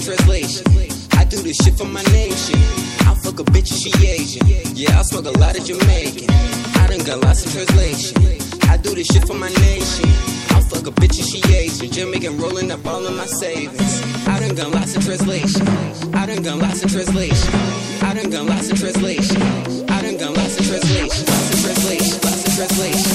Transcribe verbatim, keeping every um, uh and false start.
in translation. I do this shit for my nation. I'll fuck a bitch if she Asian. Yeah, I'll smoke a lot of Jamaican. I done got lots in translation. I do this shit for my nation. I'll fuck a bitch if she Asian. Jamaican rolling up all of my savings. I done got lots in translation. I done got lots in translation. I done got lots in translation. I done got lots in translation. Lots in translation. Lots in translation.